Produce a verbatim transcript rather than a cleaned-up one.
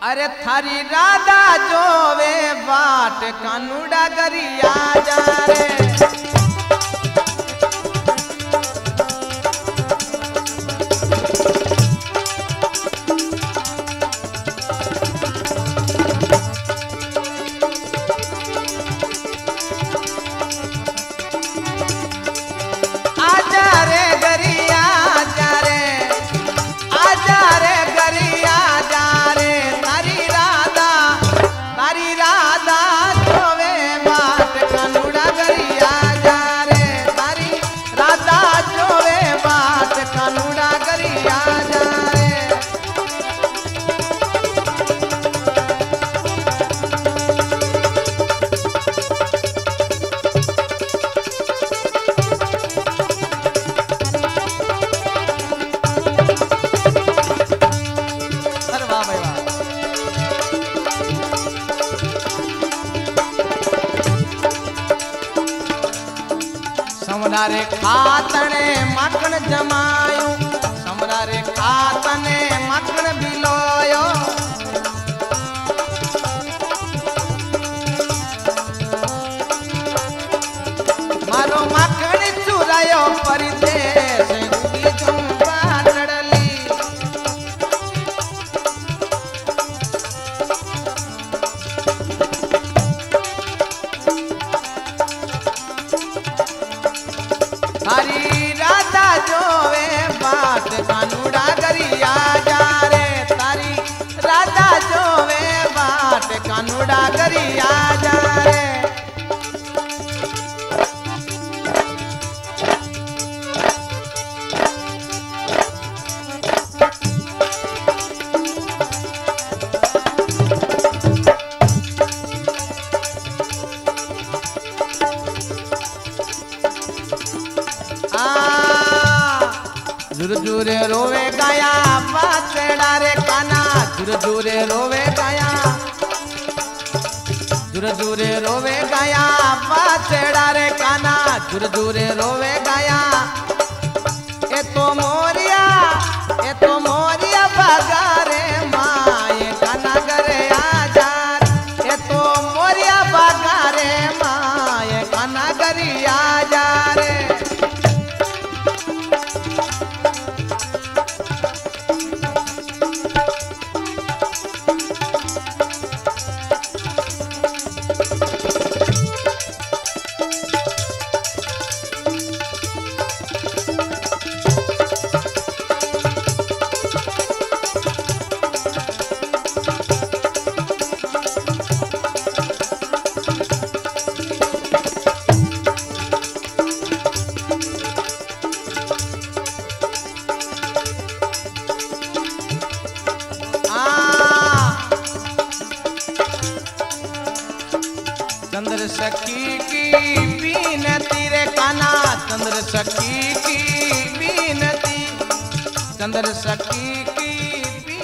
अरे थारी राधा जोवे बाट कानूड़ा गरिया जा रे। आजा रे गरिया जा रे, आजा रे गरिया जा रे। तारी राधा, तारी राधा जोवे बाट कानूड़ा गरिया जा रे। तारी राधा जोवे बाट कानूड़ा गरिया जा रे। अरे वाह भाई वाह। समरारे खातने मखण जमायो, समरारे खातने मखण बिलोयो। मारो मखण चुरायो परदेस उगी चंपा चढ़ली। तारी राधा जोवे बाट कानूड़ा गरिया जा रे। तारी राधा जोवे बाट कानूड़ा गरिया जा रे। झुर झुरे रोवे गया बाछड़ा रे काना, झुर झुरे रोवे गया, झुर झुरे रोवे गया बाछड़ा रे काना, झुर झुरे रोवे गया। ए तो मोरिया, ए तो मोरिया भगा रे माए काना करे आजा। ए तो मोरिया भगा रे माए काना गरिया जा रे। चंद्र सखी की बीनती रे काना, चंद्र सखी की बीनती, चंद्र सखी की